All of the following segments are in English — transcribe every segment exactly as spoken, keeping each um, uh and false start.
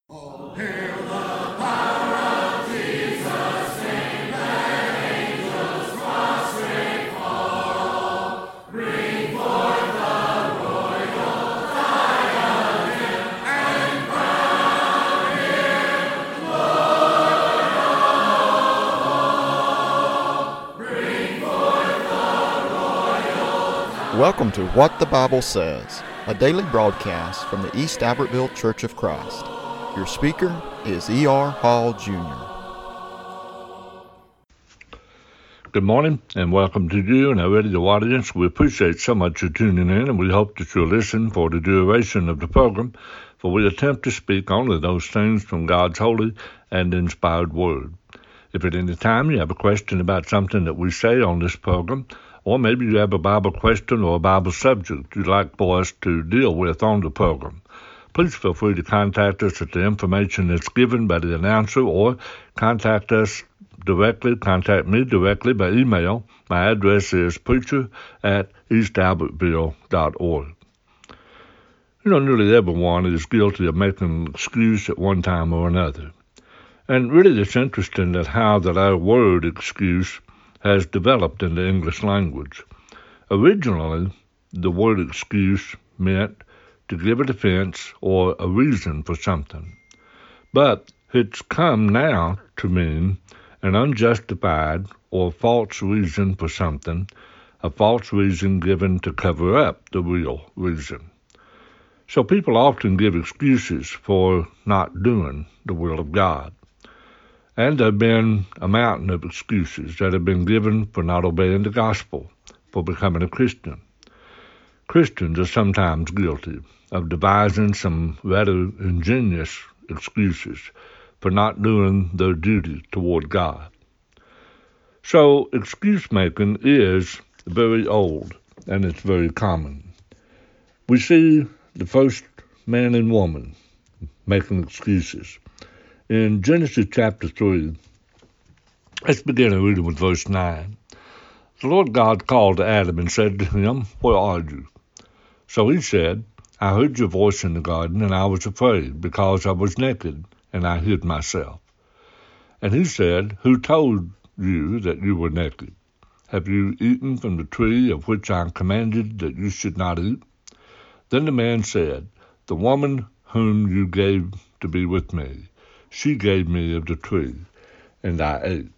Oh, hail the power of Jesus' name, let angels prostrate fall. Bring forth the royal diadem and crown him Lord of all. Bring forth the royal diadem. Welcome to What the Bible Says, a daily broadcast from the East Albertville Church of Christ. Your speaker is E R Hall, Junior Good morning, and welcome to you and our radio audience. We appreciate so much you tuning in, and we hope that you'll listen for the duration of the program, for we attempt to speak only those things from God's holy and inspired word. If at any time you have a question about something that we say on this program, or maybe you have a Bible question or a Bible subject you'd like for us to deal with on the program, please feel free to contact us at the information that's given by the announcer, or contact us directly, contact me directly by email. My address is preacher at east albertville dot org. You know, nearly everyone is guilty of making an excuse at one time or another. And really it's interesting that how that our word excuse has developed in the English language. Originally, the word excuse meant to give a defense or a reason for something. But it's come now to mean an unjustified or false reason for something, a false reason given to cover up the real reason. So people often give excuses for not doing the will of God. And there have been a mountain of excuses that have been given for not obeying the gospel, for becoming a Christian. Christians are sometimes guilty of devising some rather ingenious excuses for not doing their duty toward God. So excuse-making is very old, and it's very common. We see the first man and woman making excuses. In Genesis chapter three, let's begin reading with verse nine. The Lord God called to Adam and said to him, "Where are you?" So he said, "I heard your voice in the garden, and I was afraid, because I was naked, and I hid myself." And he said, "Who told you that you were naked? Have you eaten from the tree of which I commanded that you should not eat?" Then the man said, "The woman whom you gave to be with me, she gave me of the tree, and I ate."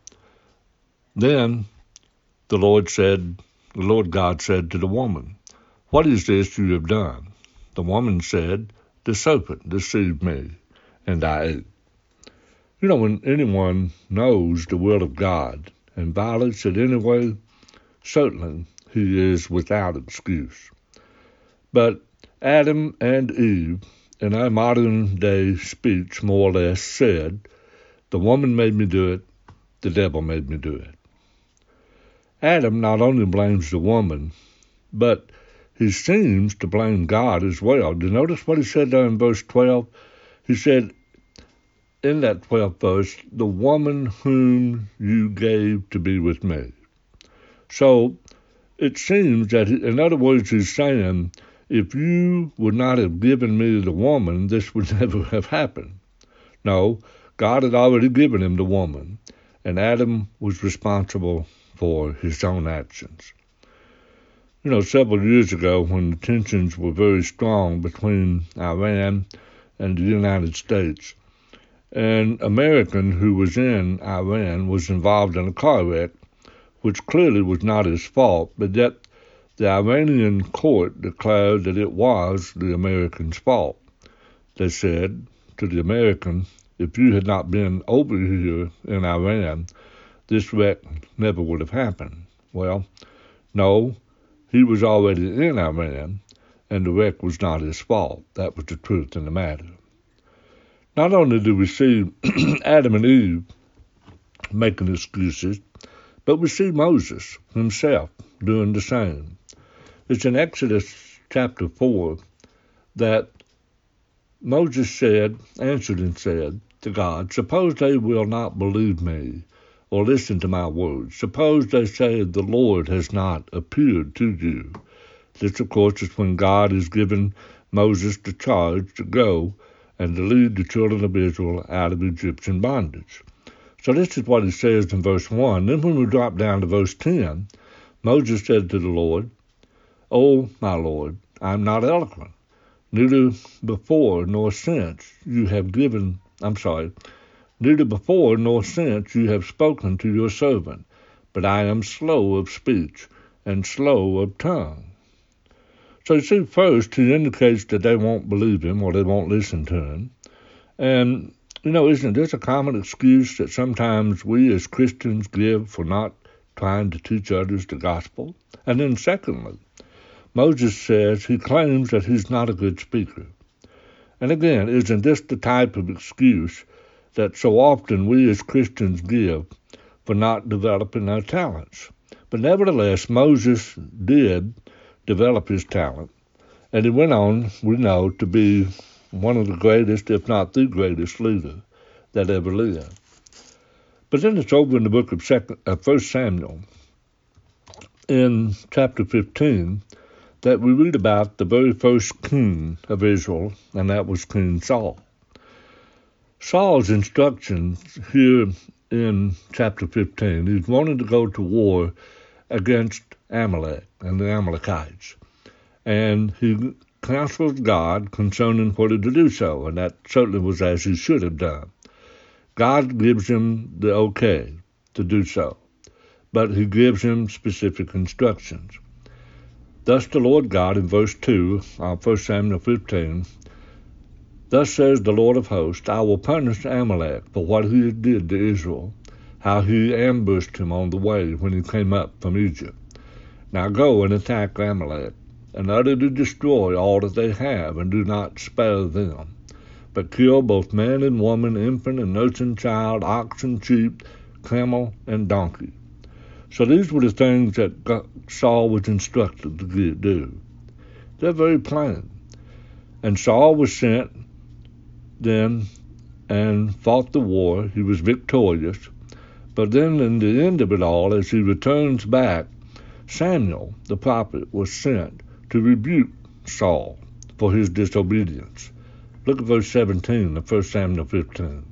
Then the Lord said, the Lord God said to the woman, "What is this you have done?" The woman said, "The serpent deceived me, and I ate." You know, when anyone knows the will of God and violates it anyway, certainly he is without excuse. But Adam and Eve, in our modern-day speech, more or less said, "The woman made me do it, the devil made me do it." Adam not only blames the woman, but he seems to blame God as well. Do you notice what he said there in verse twelve? He said, in that twelfth verse, "The woman whom you gave to be with me." So it seems that, he, in other words, he's saying, if you would not have given me the woman, this would never have happened. No, God had already given him the woman, and Adam was responsible for his own actions. You know, several years ago, when the tensions were very strong between Iran and the United States, an American who was in Iran was involved in a car wreck, which clearly was not his fault, but yet the Iranian court declared that it was the American's fault. They said to the American, if you had not been over here in Iran, this wreck never would have happened. Well, no, he was already in Iran, and the wreck was not his fault. That was the truth in the matter. Not only do we see Adam and Eve making excuses, but we see Moses himself doing the same. It's in Exodus chapter four that Moses said, answered and said to God, "Suppose they will not believe me or listen to my words. Suppose they say the Lord has not appeared to you." This, of course, is when God has given Moses the charge to go and to lead the children of Israel out of Egyptian bondage. So this is what he says in verse one. Then when we drop down to verse ten, Moses said to the Lord, "O my Lord, I am not eloquent, neither before nor since you have given, I'm sorry, neither before nor since you have spoken to your servant, but I am slow of speech and slow of tongue." So you see, first, he indicates that they won't believe him or they won't listen to him. And, you know, isn't this a common excuse that sometimes we as Christians give for not trying to teach others the gospel? And then secondly, Moses says he claims that he's not a good speaker. And again, isn't this the type of excuse that so often we as Christians give for not developing our talents? But nevertheless, Moses did develop his talent, and he went on, we know, to be one of the greatest, if not the greatest leader that ever lived. But then it's over in the book of Second, uh, First Samuel, in chapter fifteen, that we read about the very first king of Israel, and that was King Saul. Saul's instructions here in chapter fifteen, he's wanted to go to war against Amalek and the Amalekites, and he counsels God concerning whether to do so, and that certainly was as he should have done. God gives him the okay to do so, but he gives him specific instructions. Thus the Lord God, in verse two of First Samuel fifteen, "Thus says the Lord of hosts, I will punish Amalek for what he did to Israel, how he ambushed him on the way when he came up from Egypt. Now go and attack Amalek, and utterly destroy all that they have, and do not spare them, but kill both man and woman, infant and nursing child, ox and sheep, camel and donkey." So these were the things that God, Saul was instructed to do. They're very plain. And Saul was sent then and fought the war. He was victorious. But then in the end of it all, as he returns back, Samuel, the prophet, was sent to rebuke Saul for his disobedience. Look at verse seventeen of First Samuel fifteen.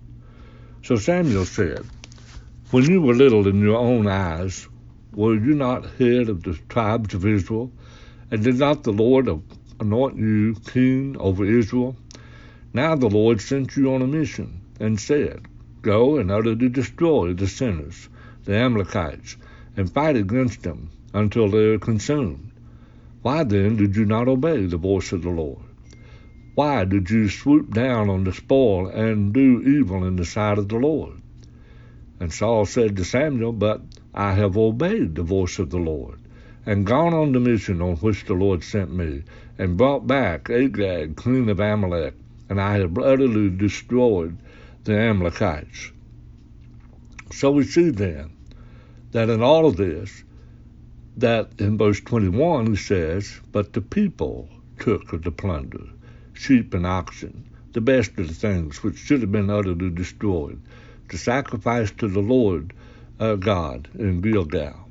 So Samuel said, "When you were little in your own eyes, were you not head of the tribes of Israel? And did not the Lord anoint you king over Israel? Now the Lord sent you on a mission and said, Go and utterly destroy the sinners, the Amalekites, and fight against them until they are consumed. Why then did you not obey the voice of the Lord? Why did you swoop down on the spoil and do evil in the sight of the Lord?" And Saul said to Samuel, "But I have obeyed the voice of the Lord, and gone on the mission on which the Lord sent me, and brought back Agag, king of Amalek, and I have utterly destroyed the Amalekites." So we see then that in all of this, that in verse twenty-one he says, "But the people took of the plunder, sheep and oxen, the best of the things which should have been utterly destroyed, to sacrifice to the Lord our God in Gilgal."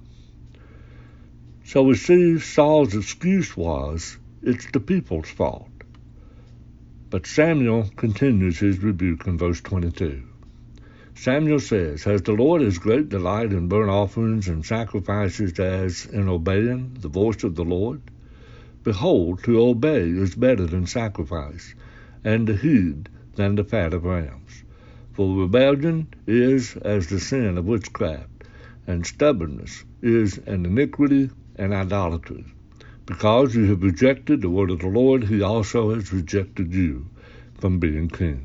So we see Saul's excuse was, it's the people's fault. But Samuel continues his rebuke in verse twenty-two. Samuel says, "Has the Lord as great delight in burnt offerings and sacrifices as in obeying the voice of the Lord? Behold, to obey is better than sacrifice, and to heed than the fat of rams. For rebellion is as the sin of witchcraft, and stubbornness is an iniquity and idolatry. Because you have rejected the word of the Lord, he also has rejected you from being king."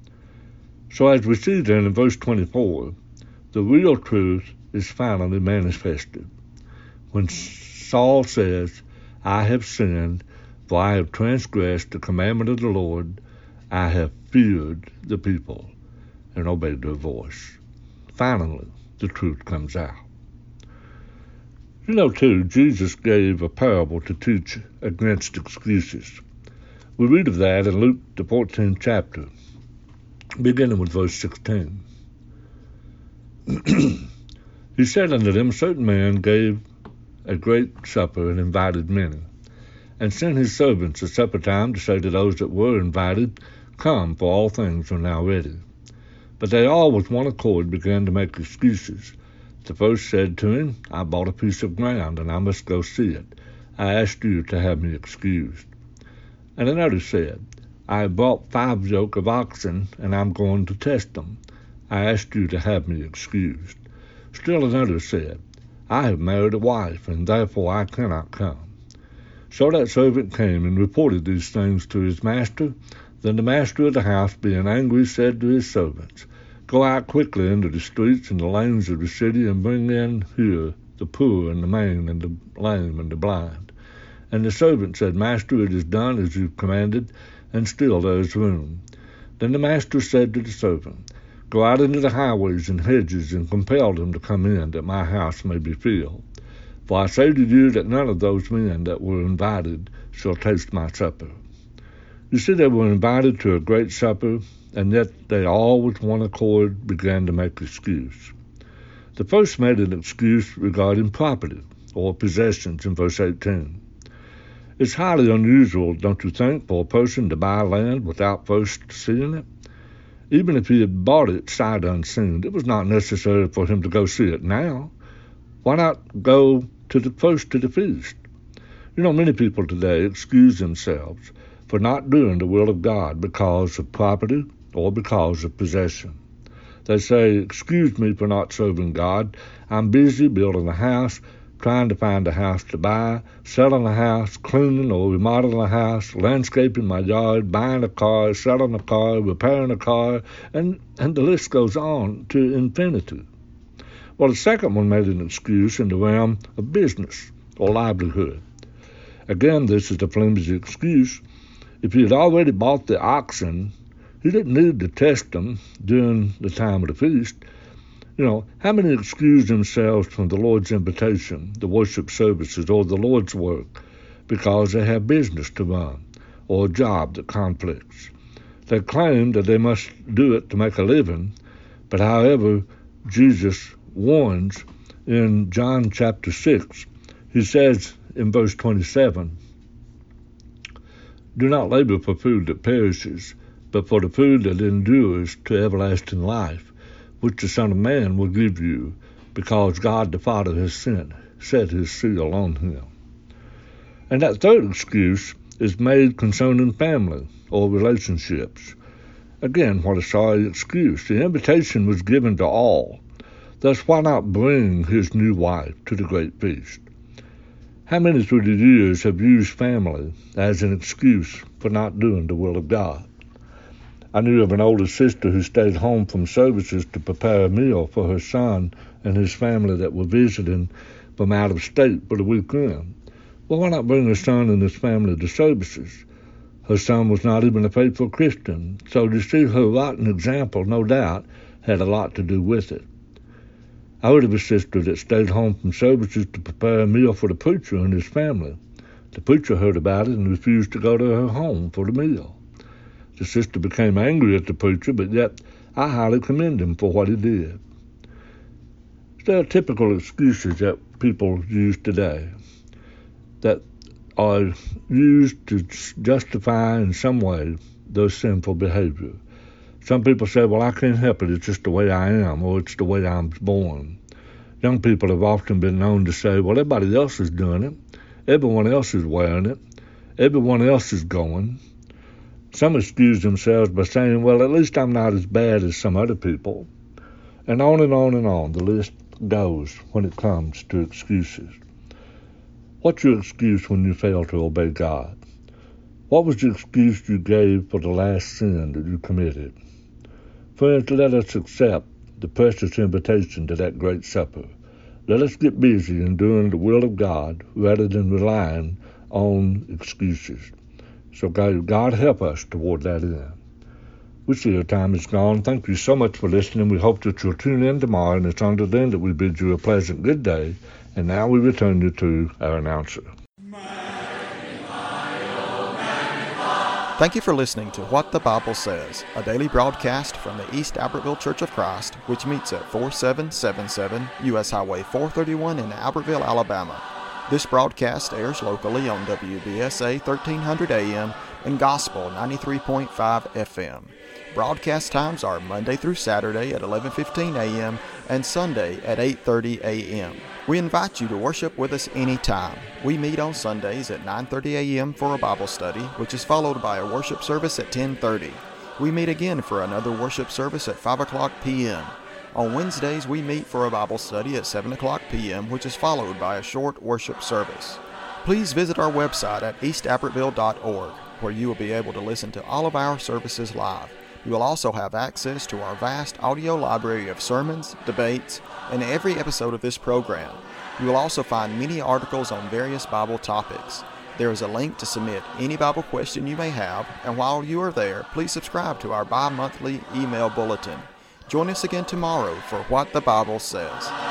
So as we see then in verse twenty-four, the real truth is finally manifested. When Saul says, "I have sinned, for I have transgressed the commandment of the Lord, I have feared the people and obeyed their voice." Finally, the truth comes out. You know, too, Jesus gave a parable to teach against excuses. We read of that in Luke, the fourteenth chapter, beginning with verse sixteen. He said unto them, "A certain man gave a great supper and invited many, and sent his servants at supper time to say to those that were invited, Come, for all things are now ready. But they all with one accord began to make excuses. The first said to him, I bought a piece of ground, and I must go see it. I asked you to have me excused. And another said, I bought five yoke of oxen, and I'm going to test them. I asked you to have me excused. Still another said, I have married a wife, and therefore I cannot come. So that servant came and reported these things to his master. Then the master of the house, being angry, said to his servants, Go out quickly into the streets and the lanes of the city, and bring in here the poor and the maimed and the lame and the blind. And the servant said, Master, it is done as you commanded, and still there is room. Then the master said to the servant, Go out into the highways and hedges, and compel them to come in, that my house may be filled. For I say to you that none of those men that were invited shall taste my supper. You see, they were invited to a great supper, and yet they all with one accord began to make excuse. The first made an excuse regarding property, or possessions, in verse eighteen. It's highly unusual, don't you think, for a person to buy land without first seeing it? Even if he had bought it sight unseen, it was not necessary for him to go see it now. Why not go to the first to the feast? You know, many people today excuse themselves for not doing the will of God because of property or because of possession. They say, excuse me for not serving God. I'm busy building a house, trying to find a house to buy, selling a house, cleaning or remodeling a house, landscaping my yard, buying a car, selling a car, repairing a car, and, and the list goes on to infinity. Well, the second one made an excuse in the realm of business or livelihood. Again, this is a flimsy excuse. If he had already bought the oxen, he didn't need to test them during the time of the feast. You know, how many excuse themselves from the Lord's invitation, the worship services, or the Lord's work because they have business to run or a job that conflicts? They claim that they must do it to make a living, but however, Jesus warns in John chapter six, he says in verse twenty-seven, Do not labor for food that perishes, but for the food that endures to everlasting life, which the Son of Man will give you, because God the Father has sent, set his seal on him. And that third excuse is made concerning family or relationships. Again, what a sorry excuse. The invitation was given to all. Thus, why not bring his new wife to the great feast? How many through the years have used family as an excuse for not doing the will of God? I knew of an older sister who stayed home from services to prepare a meal for her son and his family that were visiting from out of state for the weekend. Well, why not bring her son and his family to services? Her son was not even a faithful Christian, so to see her rotten example, no doubt, had a lot to do with it. I heard of a sister that stayed home from services to prepare a meal for the preacher and his family. The preacher heard about it and refused to go to her home for the meal. The sister became angry at the preacher, but yet I highly commend him for what he did. There are typical excuses that people use today that are used to justify in some way their sinful behavior. Some people say, well, I can't help it, it's just the way I am, or it's the way I'm born. Young people have often been known to say, well, everybody else is doing it, everyone else is wearing it, everyone else is going. Some excuse themselves by saying, well, at least I'm not as bad as some other people. And on and on and on the list goes when it comes to excuses. What's your excuse when you fail to obey God? What was the excuse you gave for the last sin that you committed? Friends, let us accept the precious invitation to that great supper. Let us get busy in doing the will of God rather than relying on excuses. So God, God help us toward that end. We see our time is gone. Thank you so much for listening. We hope that you'll tune in tomorrow, and it's until then that we bid you a pleasant good day. And now we return you to our announcer. Thank you for listening to What the Bible Says, a daily broadcast from the East Albertville Church of Christ, which meets at forty-seven seventy-seven U S Highway four thirty-one in Albertville, Alabama. This broadcast airs locally on W B S A thirteen hundred A M and Gospel ninety-three point five F M. Broadcast times are Monday through Saturday at eleven fifteen A M and Sunday at eight thirty A M. We invite you to worship with us anytime. We meet on Sundays at nine thirty A M for a Bible study, which is followed by a worship service at ten thirty. We meet again for another worship service at five o'clock P M On Wednesdays, we meet for a Bible study at seven o'clock P M, which is followed by a short worship service. Please visit our website at east abbottville dot org, where you will be able to listen to all of our services live. You will also have access to our vast audio library of sermons, debates, and every episode of this program. You will also find many articles on various Bible topics. There is a link to submit any Bible question you may have, and while you are there, please subscribe to our bi-monthly email bulletin. Join us again tomorrow for What the Bible Says.